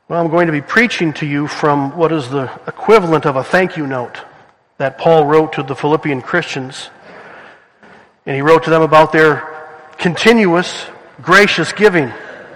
Well, I'm going to be preaching to you from what is the equivalent of a thank you note that Paul wrote to the Philippian Christians. And he wrote to them about their continuous, gracious giving.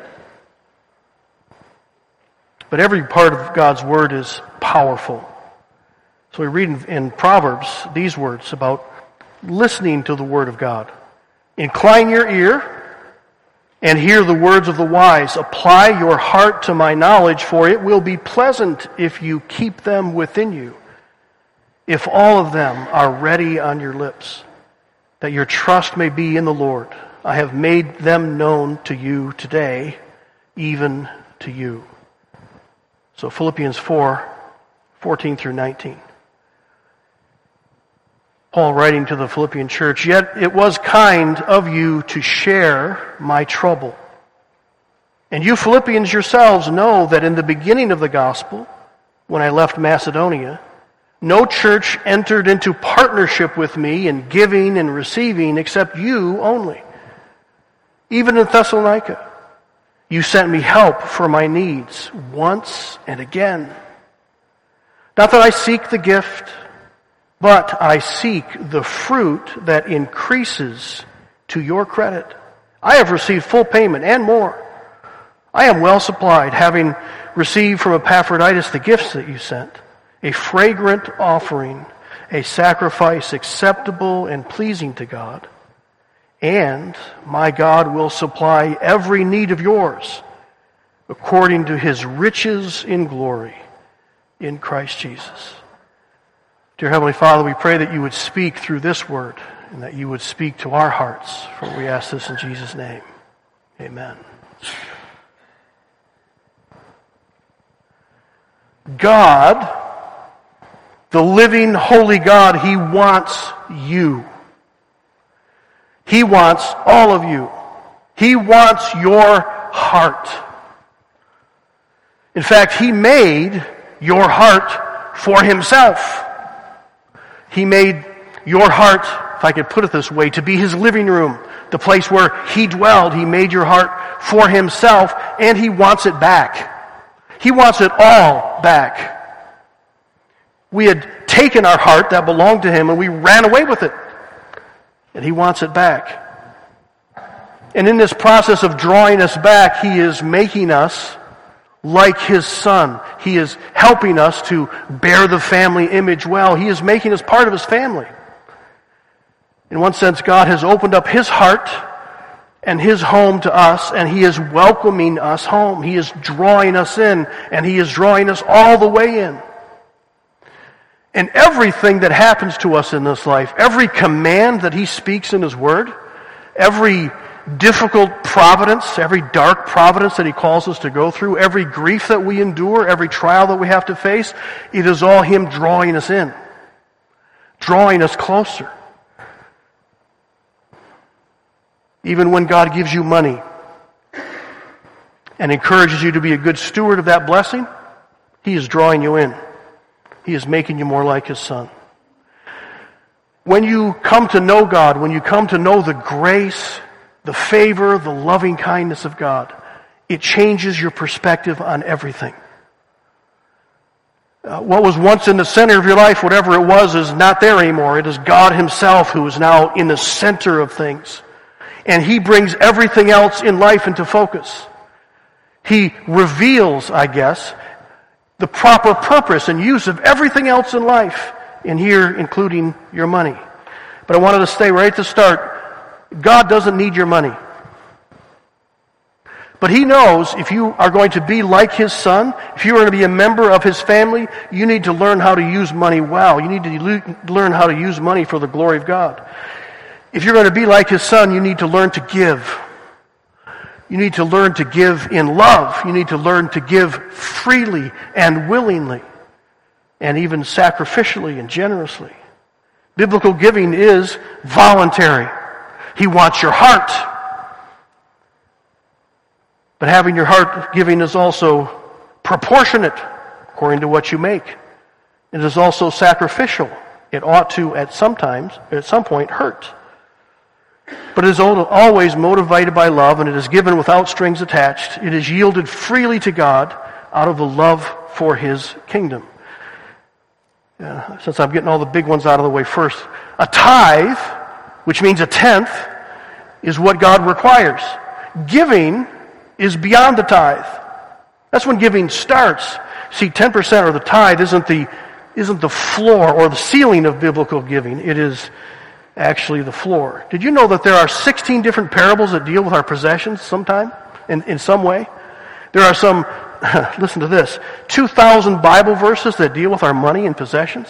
But every part of God's Word is powerful. So we read in Proverbs these words about listening to the Word of God. Incline your ear and hear the words of the wise. Apply your heart to my knowledge, for it will be pleasant if you keep them within you. If all of them are ready on your lips, that your trust may be in the Lord. I have made them known to you today, even to you. So Philippians 4:14 through 19. Paul writing to the Philippian church, "Yet it was kind of you to share my trouble. And you Philippians yourselves know that in the beginning of the gospel, when I left Macedonia, no church entered into partnership with me in giving and receiving except you only. Even in Thessalonica, you sent me help for my needs once and again. Not that I seek the gift, but I seek the fruit that increases to your credit. I have received full payment and more. I am well supplied, having received from Epaphroditus the gifts that you sent, a fragrant offering, a sacrifice acceptable and pleasing to God. And my God will supply every need of yours according to his riches in glory in Christ Jesus." Dear Heavenly Father, we pray that you would speak through this word and that you would speak to our hearts. For we ask this in Jesus' name. Amen. God, the living, holy God, he wants you. He wants all of you. He wants your heart. In fact, he made your heart for himself. He made your heart, if I could put it this way, to be his living room, the place where he dwelled. He made your heart for himself, and he wants it back. He wants it all back. We had taken our heart that belonged to him, and we ran away with it. And he wants it back. And in this process of drawing us back, he is making us like his Son. He is helping us to bear the family image well. He is making us part of his family. In one sense, God has opened up his heart and his home to us, and he is welcoming us home. He is drawing us in, and he is drawing us all the way in. And everything that happens to us in this life, every command that he speaks in his word, every difficult providence, every dark providence that he calls us to go through, every grief that we endure, every trial that we have to face, it is all him drawing us in, drawing us closer. Even when God gives you money and encourages you to be a good steward of that blessing, he is drawing you in. He is making you more like his Son. When you come to know God, when you come to know the grace, the favor, the loving kindness of God, it changes your perspective on everything. What was once in the center of your life, whatever it was, is not there anymore. It is God himself who is now in the center of things. And he brings everything else in life into focus. He reveals, I guess, the proper purpose and use of everything else in life, in here including your money. But I wanted to stay right at the start. God doesn't need your money. But he knows if you are going to be like his Son, if you are going to be a member of his family, you need to learn how to use money well. You need to learn how to use money for the glory of God. If you're going to be like his Son, you need to learn to give. You need to learn to give in love. You need to learn to give freely and willingly, and even sacrificially and generously. Biblical giving is voluntary. He wants your heart. But having your heart giving is also proportionate according to what you make. It is also sacrificial. It ought to at some point hurt. But it is always motivated by love, and it is given without strings attached. It is yielded freely to God out of the love for his kingdom. Since I'm getting all the big ones out of the way first, a tithe, which means a tenth, is what God requires. Giving is beyond the tithe. That's when giving starts. See, 10% or the tithe isn't the floor or the ceiling of biblical giving. It is actually the floor. Did you know that there are 16 different parables that deal with our possessions sometime, in some way? There are some, listen to this, 2,000 Bible verses that deal with our money and possessions.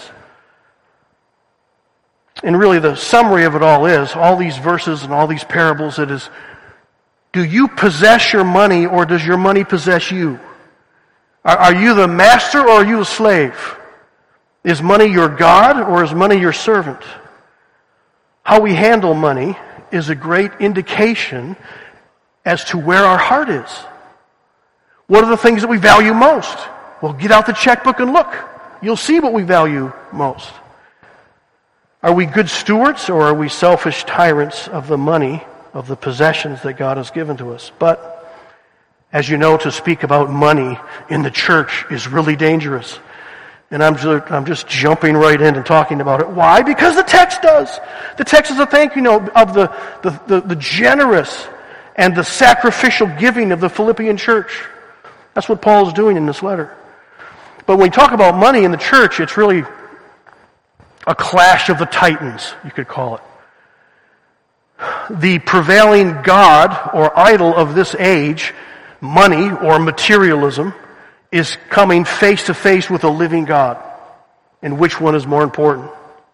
And really the summary of it all is, all these verses and all these parables, it is, do you possess your money or does your money possess you? Are you the master or are you a slave? Is money your God or is money your servant? How we handle money is a great indication as to where our heart is. What are the things that we value most? Well, get out the checkbook and look. You'll see what we value most. Are we good stewards or are we selfish tyrants of the money, of the possessions that God has given to us? But, as you know, to speak about money in the church is really dangerous. And I'm just jumping right in and talking about it. Why? Because the text does. The text is a thank you note of the generous and the sacrificial giving of the Philippian church. That's what Paul is doing in this letter. But when we talk about money in the church, it's really a clash of the titans, you could call it. The prevailing god or idol of this age, money or materialism, is coming face to face with a living God. And which one is more important?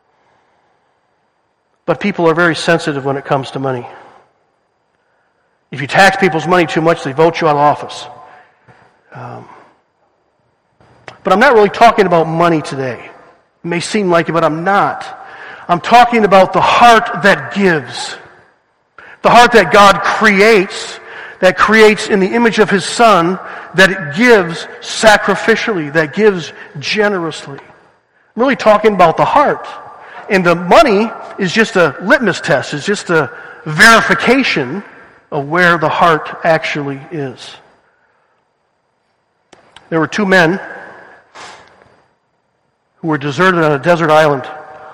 But people are very sensitive when it comes to money. If you tax people's money too much, they vote you out of office. But I'm not really talking about money today. It may seem like it, but I'm not. I'm talking about the heart that gives. The heart that God creates, that creates in the image of His Son, that it gives sacrificially, that gives generously. I'm really talking about the heart. And the money is just a litmus test. It's just a verification of where the heart actually is. There were two men who were deserted on a desert island,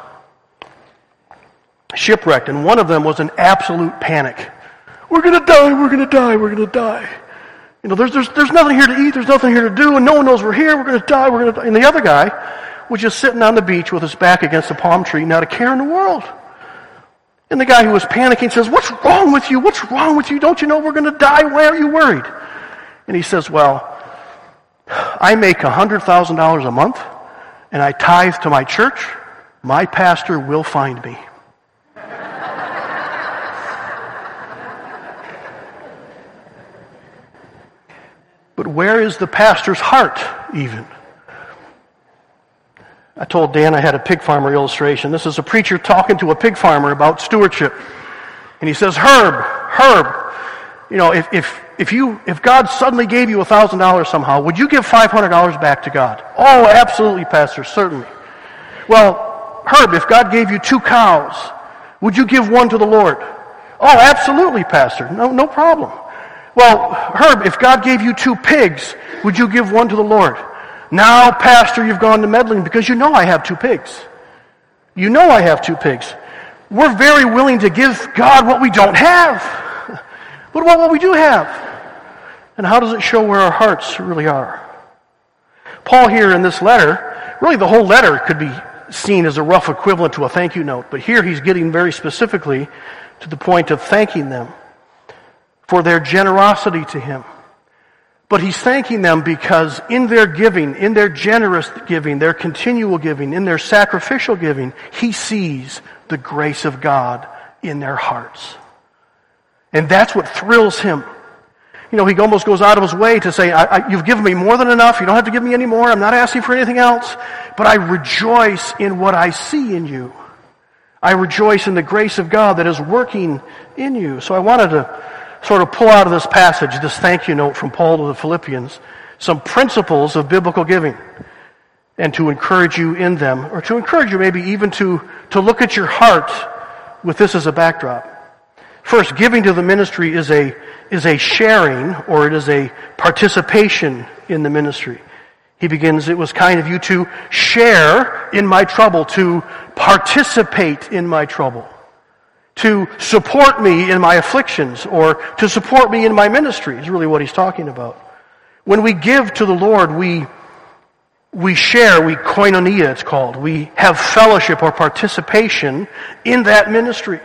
shipwrecked, and one of them was in absolute panic. We're going to die, we're going to die, we're going to die. You know, there's nothing here to eat, there's nothing here to do, and no one knows we're here, we're going to die, we're going to die. And the other guy was just sitting on the beach with his back against a palm tree, not a care in the world. And the guy who was panicking says, "What's wrong with you? What's wrong with you? Don't you know we're going to die? Why are you worried?" And he says, "Well, I make $100,000 a month, and I tithe to my church. My pastor will find me." But where is the pastor's heart, even? I told Dan I had a pig farmer illustration. This is a preacher talking to a pig farmer about stewardship. And he says, Herb, you know, if God suddenly gave you $1,000 somehow, would you give $500 back to God? Oh, absolutely, Pastor, certainly. Well, Herb, if God gave you 2 cows, would you give one to the Lord? Oh, absolutely, Pastor. No problem. Well, Herb, if God gave you 2 pigs, would you give one to the Lord? Now, Pastor, you've gone to meddling because you know I have 2 pigs. You know I have 2 pigs. We're very willing to give God what we don't have. What about what we do have? And how does it show where our hearts really are? Paul here in this letter, really the whole letter could be seen as a rough equivalent to a thank you note, but here he's getting very specifically to the point of thanking them for their generosity to him. But he's thanking them because in their giving, in their generous giving, their continual giving, in their sacrificial giving, he sees the grace of God in their hearts. And that's what thrills him. You know, he almost goes out of his way to say, you've given me more than enough, you don't have to give me any more, I'm not asking for anything else, but I rejoice in what I see in you. I rejoice in the grace of God that is working in you. So I wanted to sort of pull out of this passage, this thank you note from Paul to the Philippians, some principles of biblical giving, and to encourage you in them, or to encourage you maybe even to look at your heart with this as a backdrop. First, giving to the ministry is a sharing, or it is a participation in the ministry. He begins, it was kind of you to share in my trouble, to participate in my trouble, to support me in my afflictions, or to support me in my ministry is really what he's talking about. When we give to the Lord, we share, we koinonia it's called. We have fellowship or participation in that ministry.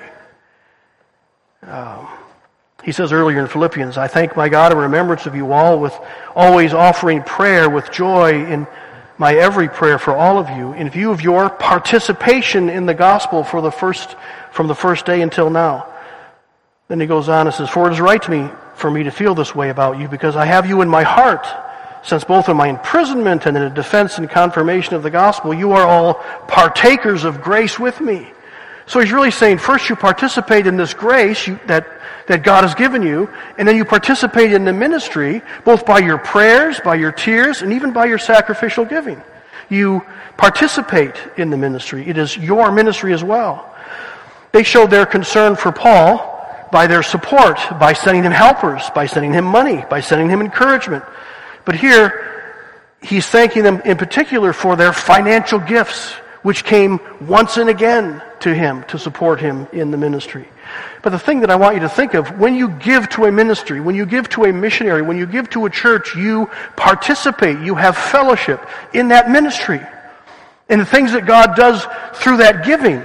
He says earlier in Philippians, I thank my God in remembrance of you all, with always offering prayer with joy in my every prayer for all of you, in view of your participation in the gospel from the first day until now. Then he goes on and says, for it is right for me to feel this way about you, because I have you in my heart, since both in my imprisonment and in the defense and confirmation of the gospel, you are all partakers of grace with me. So he's really saying, first you participate in this grace that God has given you, and then you participate in the ministry, both by your prayers, by your tears, and even by your sacrificial giving. You participate in the ministry. It is your ministry as well. They showed their concern for Paul by their support, by sending him helpers, by sending him money, by sending him encouragement. But here, he's thanking them in particular for their financial gifts, which came once and again to him to support him in the ministry. But the thing that I want you to think of, when you give to a ministry, when you give to a missionary, when you give to a church, you participate, you have fellowship in that ministry. And the things that God does through that giving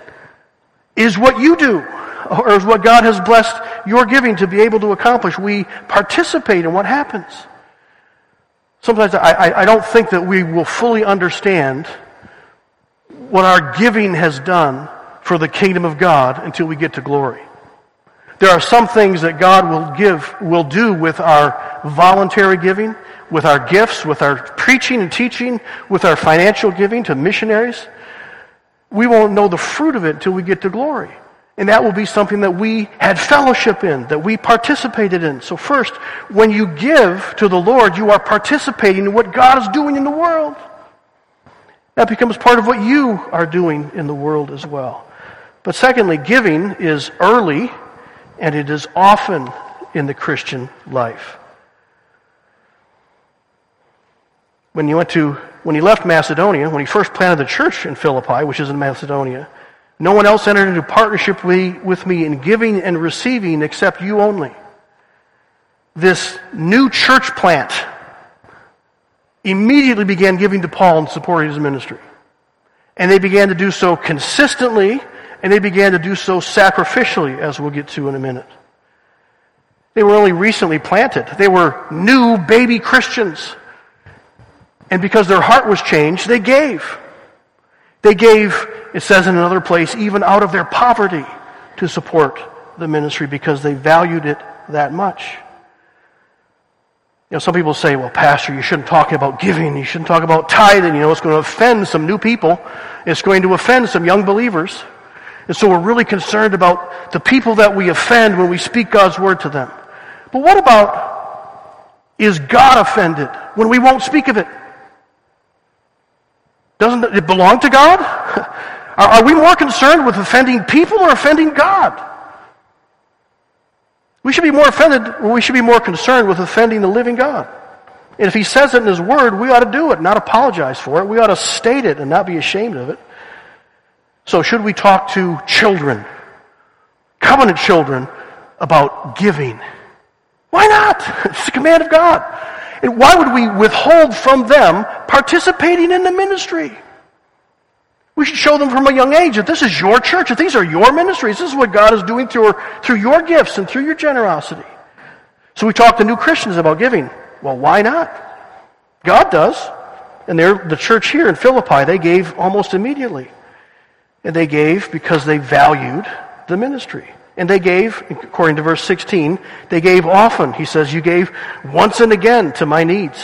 is what you do, or is what God has blessed your giving to be able to accomplish. We participate in what happens. Sometimes I don't think that we will fully understand what our giving has done for the kingdom of God until we get to glory. There are some things that God will do with our voluntary giving, with our gifts, with our preaching and teaching, with our financial giving to missionaries. We won't know the fruit of it until we get to glory. And that will be something that we had fellowship in, that we participated in. So first, when you give to the Lord, you are participating in what God is doing in the world. That becomes part of what you are doing in the world as well. But secondly, giving is early and it is often in the Christian life. When he left Macedonia, when he first planted the church in Philippi, which is in Macedonia, no one else entered into partnership with me in giving and receiving except you only. This new church plant immediately began giving to Paul and supporting his ministry. And they began to do so consistently, and they began to do so sacrificially, as we'll get to in a minute. They were only recently planted. They were new baby Christians. And because their heart was changed, they gave. They gave, it says in another place, even out of their poverty to support the ministry because they valued it that much. You know, some people say, well, Pastor, you shouldn't talk about giving. You shouldn't talk about tithing. You know, it's going to offend some new people. It's going to offend some young believers. And so we're really concerned about the people that we offend when we speak God's word to them. But what about, is God offended when we won't speak of it? Doesn't it belong to God? Are we more concerned with offending people or offending God? We should be more offended, or we should be more concerned with offending the living God. And if he says it in his word, we ought to do it, not apologize for it. We ought to state it and not be ashamed of it. So should we talk to children, covenant children, about giving? Why not? It's the command of God. And why would we withhold from them participating in the ministry? We should show them from a young age that this is your church, that these are your ministries. This is what God is doing through your gifts and through your generosity. So we talk to new Christians about giving. Well, why not? God does. And the church here in Philippi, they gave almost immediately. And they gave because they valued the ministry. And they gave, according to verse 16, they gave often. He says, you gave once and again to my needs.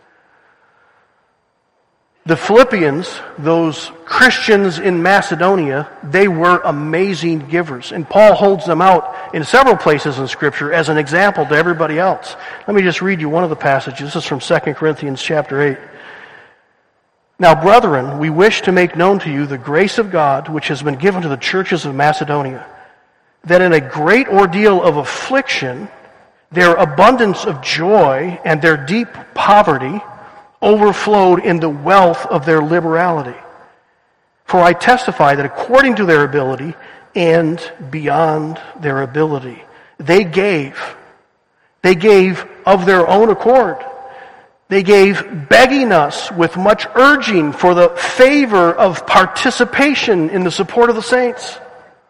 The Philippians, those Christians in Macedonia, they were amazing givers. And Paul holds them out in several places in Scripture as an example to everybody else. Let me just read you one of the passages. This is from 2 Corinthians chapter 8. Now, brethren, we wish to make known to you the grace of God which has been given to the churches of Macedonia, that in a great ordeal of affliction Their abundance of joy and their deep poverty overflowed in the wealth of their liberality. For I testify that according to their ability and beyond their ability, they gave of their own accord. They gave, begging us with much urging for the favor of participation in the support of the saints.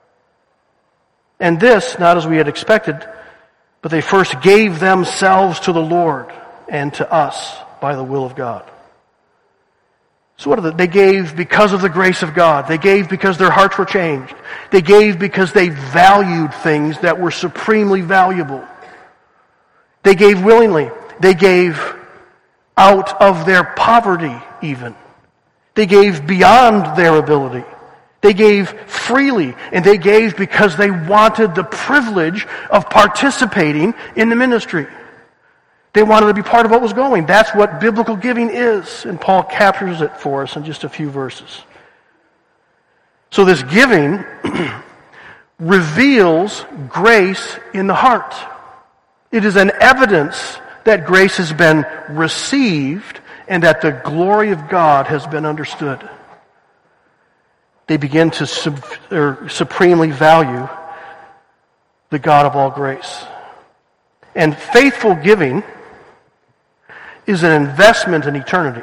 And this, not as we had expected, but they first gave themselves to the Lord and to us by the will of God. So what are they gave because of the grace of God. They gave because their hearts were changed. They gave because they valued things that were supremely valuable. They gave willingly. They gave out of their poverty even. They gave beyond their ability. They gave freely, and they gave because they wanted the privilege of participating in the ministry. They wanted to be part of what was going. That's what biblical giving is, and Paul captures it for us in just a few verses. So this giving reveals grace in the heart. It is an evidence that grace has been received and that the glory of God has been understood. They begin to supremely value the God of all grace. And faithful giving is an investment in eternity.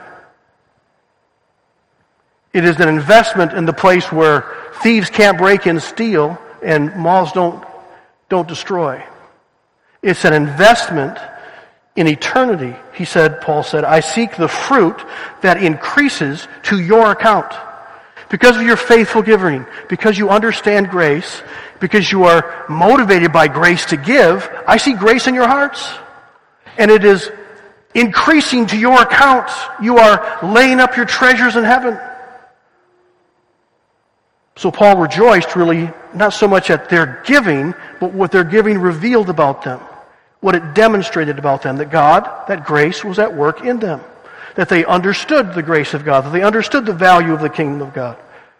It is an investment in the place where thieves can't break in, steal, and moths don't destroy. It's an investment in eternity. Paul said, I seek the fruit that increases to your account. Because of your faithful giving, because you understand grace, because you are motivated by grace to give, I see grace in your hearts. And it is increasing to your account. You are laying up your treasures in heaven. So Paul rejoiced really not so much at their giving, but what their giving revealed about them. What it demonstrated about them, that grace was at work in them. That they understood the grace of God, that they understood the value of the kingdom of God.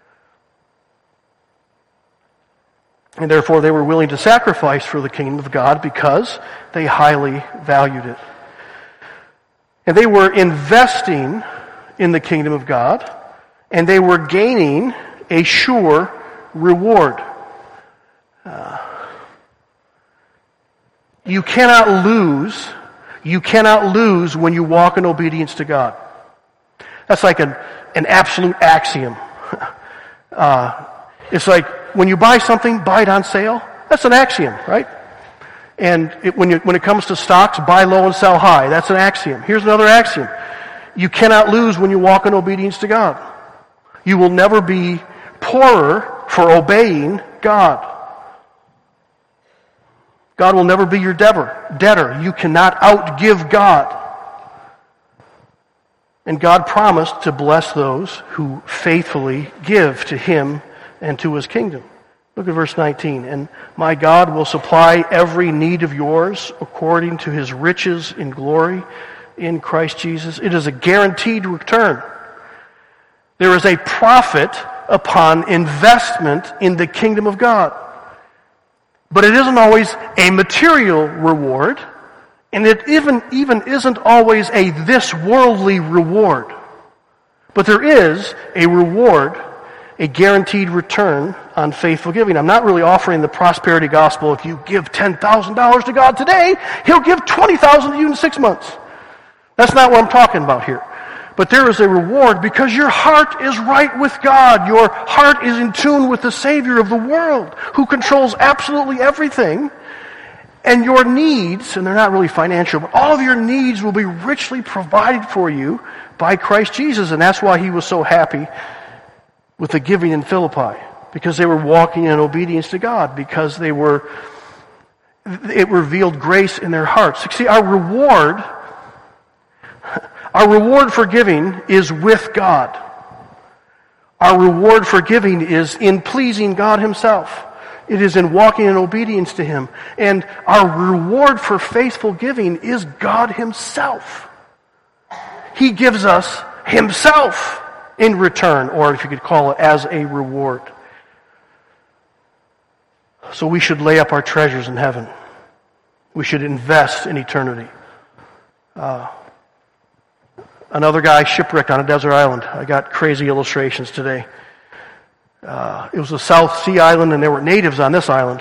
And therefore they were willing to sacrifice for the kingdom of God because they highly valued it. And they were investing in the kingdom of God, and they were gaining a sure reward. You cannot lose when you walk in obedience to God. That's like an absolute axiom. It's like when you buy something, buy it on sale. That's an axiom, right? And when it comes to stocks, buy low and sell high. That's an axiom. Here's another axiom. You cannot lose when you walk in obedience to God. You will never be poorer for obeying God. God will never be your debtor. You cannot outgive God. And God promised to bless those who faithfully give to Him and to His kingdom. Look at verse 19. And my God will supply every need of yours according to His riches in glory in Christ Jesus. It is a guaranteed return. There is a profit upon investment in the kingdom of God. But it isn't always a material reward, and it even isn't always a this worldly reward. But there is a reward, a guaranteed return on faithful giving. I'm not really offering the prosperity gospel. If you give $10,000 to God today, He'll give $20,000 to you in 6 months. That's not what I'm talking about here. But there is a reward because your heart is right with God. Your heart is in tune with the Savior of the world who controls absolutely everything. And your needs, and they're not really financial, but all of your needs will be richly provided for you by Christ Jesus. And that's why He was so happy with the giving in Philippi. Because they were walking in obedience to God. Because it revealed grace in their hearts. See, our reward for giving is with God. Our reward for giving is in pleasing God Himself. It is in walking in obedience to Him. And our reward for faithful giving is God Himself. He gives us Himself in return, or if you could call it as a reward. So we should lay up our treasures in heaven. We should invest in eternity. Another guy shipwrecked on a desert island. I got crazy illustrations today. It was a South Sea island, and there were natives on this island.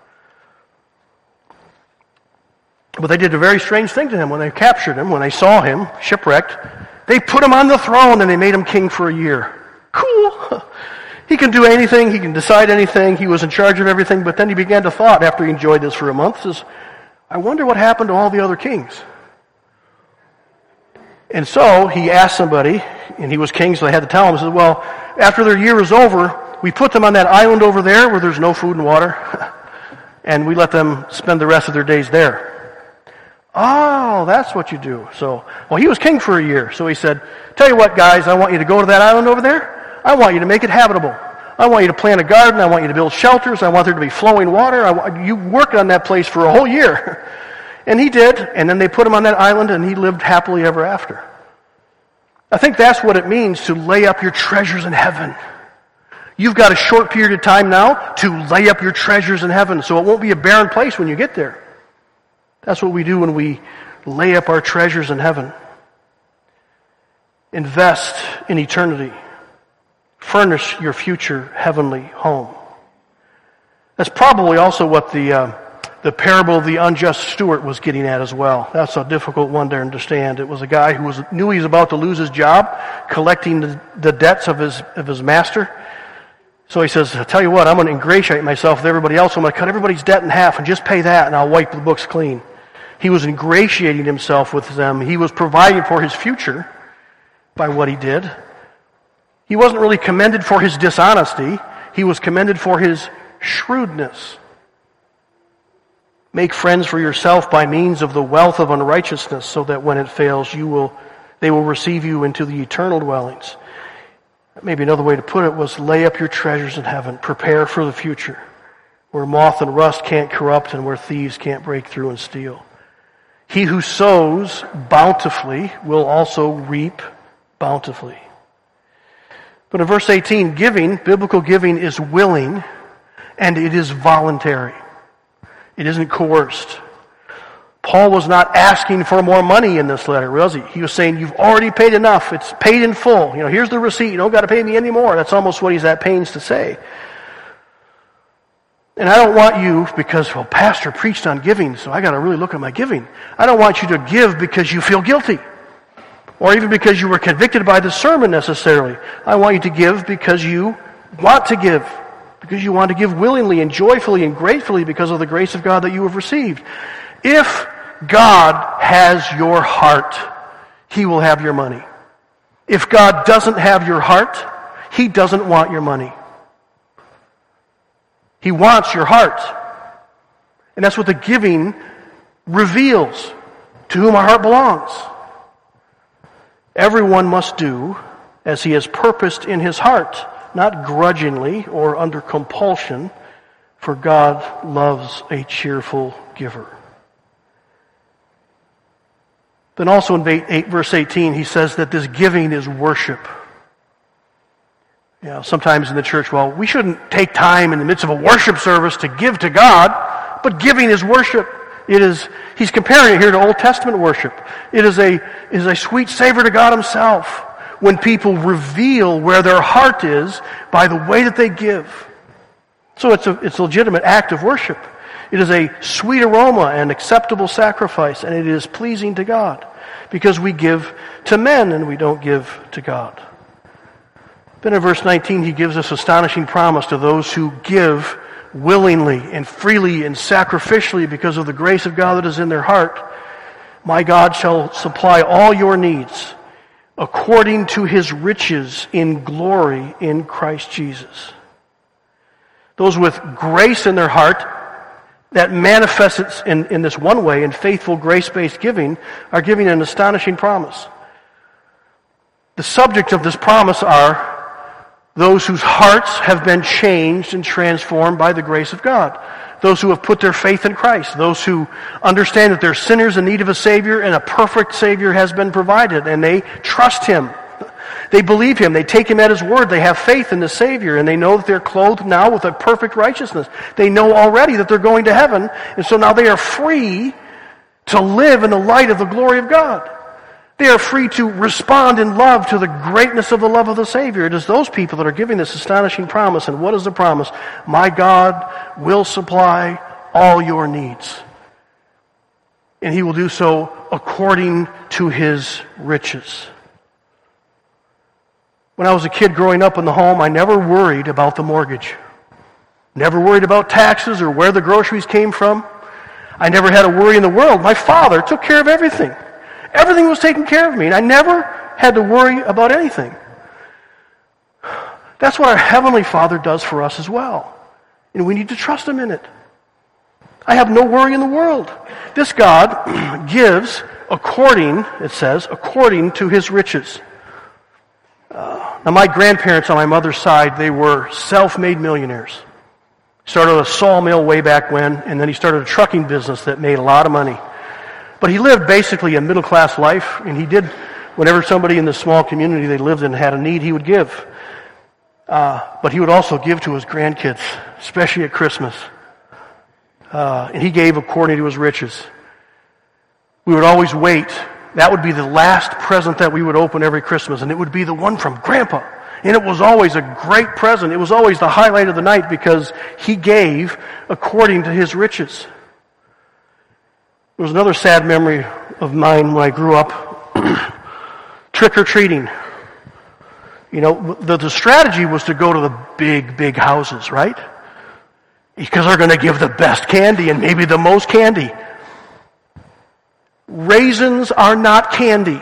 But they did a very strange thing to him. When they captured him, when they saw him shipwrecked, they put him on the throne and they made him king for a year. Cool. He can do anything. He can decide anything. He was in charge of everything. But then he began to thought, after he enjoyed this for a month, says, I wonder what happened to all the other kings. And so he asked somebody, and he was king, so they had to tell him, he said, well, after their year is over, we put them on that island over there where there's no food and water, and we let them spend the rest of their days there. Oh, that's what you do. So, well, he was king for a year, so he said, tell you what, guys, I want you to go to that island over there. I want you to make it habitable. I want you to plant a garden. I want you to build shelters. I want there to be flowing water. You work on that place for a whole year. And he did, and then they put him on that island, and he lived happily ever after. I think that's what it means to lay up your treasures in heaven. You've got a short period of time now to lay up your treasures in heaven, so it won't be a barren place when you get there. That's what we do when we lay up our treasures in heaven. Invest in eternity. Furnish your future heavenly home. That's probably also what the parable of the unjust steward was getting at as well. That's a difficult one to understand. It was a guy who knew he was about to lose his job, collecting the debts of his master. So he says, I'll tell you what, I'm going to ingratiate myself with everybody else. I'm going to cut everybody's debt in half and just pay that, and I'll wipe the books clean. He was ingratiating himself with them. He was providing for his future by what he did. He wasn't really commended for his dishonesty. He was commended for his shrewdness. Make friends for yourself by means of the wealth of unrighteousness, so that when it fails, they will receive you into the eternal dwellings. Maybe another way to put it was lay up your treasures in heaven. Prepare for the future, where moth and rust can't corrupt and where thieves can't break through and steal. He who sows bountifully will also reap bountifully. But in verse 18, biblical giving is willing and it is voluntary. It isn't coerced. Paul was not asking for more money in this letter, was he? He was saying, you've already paid enough. It's paid in full. Here's the receipt. You don't got to pay me anymore. That's almost what he's at pains to say. And I don't want you, because, pastor preached on giving, so I got to really look at my giving. I don't want you to give because you feel guilty, or even because you were convicted by the sermon necessarily. I want you to give because you want to give, because you want to give willingly and joyfully and gratefully because of the grace of God that you have received. If God has your heart, He will have your money. If God doesn't have your heart, He doesn't want your money. He wants your heart. And that's what the giving reveals, to whom our heart belongs. Everyone must do as he has purposed in his heart, not grudgingly or under compulsion, for God loves a cheerful giver. Then also in verse 18, he says that this giving is worship. Sometimes in the church, we shouldn't take time in the midst of a worship service to give to God, but giving is worship. He's comparing it here to Old Testament worship. It is a sweet savor to God Himself when people reveal where their heart is by the way that they give. So it's a legitimate act of worship. It is a sweet aroma and acceptable sacrifice, and it is pleasing to God, because we give to men and we don't give to God. Then in verse 19, he gives us astonishing promise to those who give willingly and freely and sacrificially because of the grace of God that is in their heart. My God shall supply all your needs according to His riches in glory in Christ Jesus. Those with grace in their heart, that manifests in this one way, in faithful grace-based giving, are giving an astonishing promise. The subject of this promise are those whose hearts have been changed and transformed by the grace of God. Those who have put their faith in Christ. Those who understand that they're sinners in need of a Savior, and a perfect Savior has been provided, and they trust Him. They believe Him. They take Him at His word. They have faith in the Savior, and they know that they're clothed now with a perfect righteousness. They know already that they're going to heaven, and so now they are free to live in the light of the glory of God. They are free to respond in love to the greatness of the love of the Savior. It is those people that are giving this astonishing promise. And what is the promise? My God will supply all your needs. And He will do so according to His riches. When I was a kid growing up in the home, I never worried about the mortgage. Never worried about taxes or where the groceries came from. I never had a worry in the world. My father took care of everything. Everything was taken care of me, and I never had to worry about anything. That's what our Heavenly Father does for us as well. And we need to trust Him in it. I have no worry in the world. This God gives according, it says, according to His riches. Now my grandparents on my mother's side, they were self-made millionaires. Started a sawmill way back when, and then he started a trucking business that made a lot of money. But he lived basically a middle-class life, and he did, whenever somebody in the small community they lived in had a need, he would give. But he would also give to his grandkids, especially at Christmas. And he gave according to his riches. We would always wait. That would be the last present that we would open every Christmas, and it would be the one from Grandpa. And it was always a great present. It was always the highlight of the night because he gave according to his riches. There was another sad memory of mine when I grew up. Trick-or-treating. You know, the strategy was to go to the big houses, right? Because they're going to give the best candy and maybe the most candy. Raisins are not candy.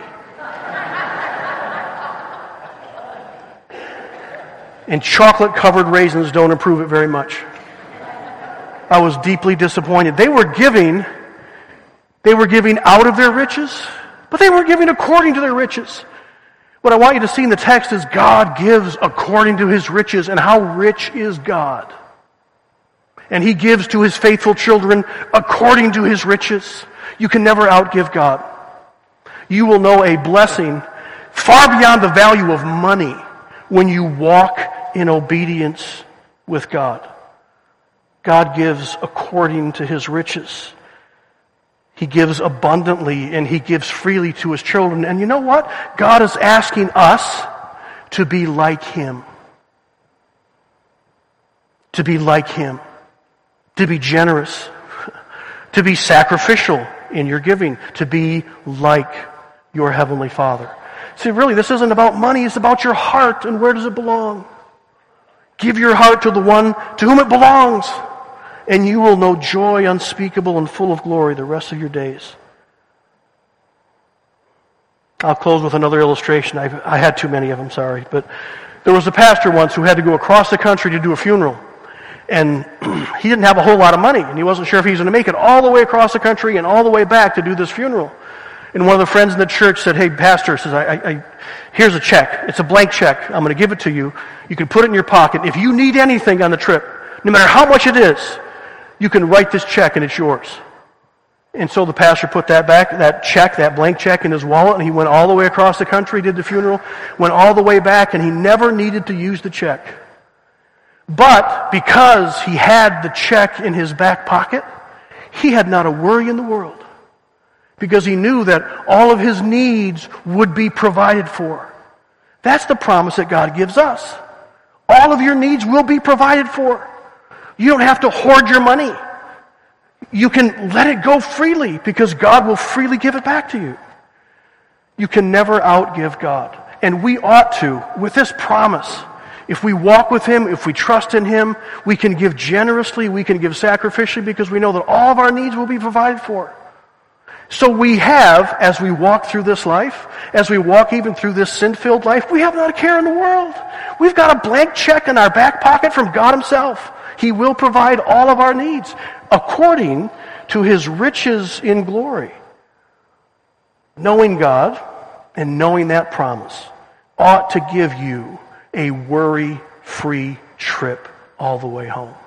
And chocolate-covered raisins don't improve it very much. I was deeply disappointed. They were giving out of their riches, but they were giving according to their riches. What I want you to see in the text is God gives according to His riches, and how rich is God? And He gives to His faithful children according to His riches. You can never outgive God. You will know a blessing far beyond the value of money when you walk in obedience with God. God gives according to His riches. He gives abundantly, and He gives freely to His children. And you know what? God is asking us to be like Him. To be like Him. To be generous. To be sacrificial in your giving. To be like your Heavenly Father. See, really, this isn't about money. It's about your heart and where does it belong. Give your heart to the one to whom it belongs, and you will know joy unspeakable and full of glory the rest of your days. I'll close with another illustration. I had too many of them, sorry. But there was a pastor once who had to go across the country to do a funeral. And he didn't have a whole lot of money, and he wasn't sure if he was going to make it all the way across the country and all the way back to do this funeral. And one of the friends in the church said, "Hey, pastor," says, here's a check. It's a blank check. I'm going to give it to you. You can put it in your pocket. If you need anything on the trip, no matter how much it is, you can write this check and it's yours. And so the pastor put that blank check in his wallet, and he went all the way across the country, did the funeral, went all the way back, and he never needed to use the check. But because he had the check in his back pocket, he had not a worry in the world. Because he knew that all of his needs would be provided for. That's the promise that God gives us. All of your needs will be provided for. You don't have to hoard your money. You can let it go freely because God will freely give it back to you. You can never outgive God. And we ought to, with this promise. If we walk with Him, if we trust in Him, we can give generously, we can give sacrificially because we know that all of our needs will be provided for. So we have, as we walk through this life, as we walk even through this sin-filled life, we have not a care in the world. We've got a blank check in our back pocket from God Himself. He will provide all of our needs according to His riches in glory. Knowing God and knowing that promise ought to give you a worry-free trip all the way home.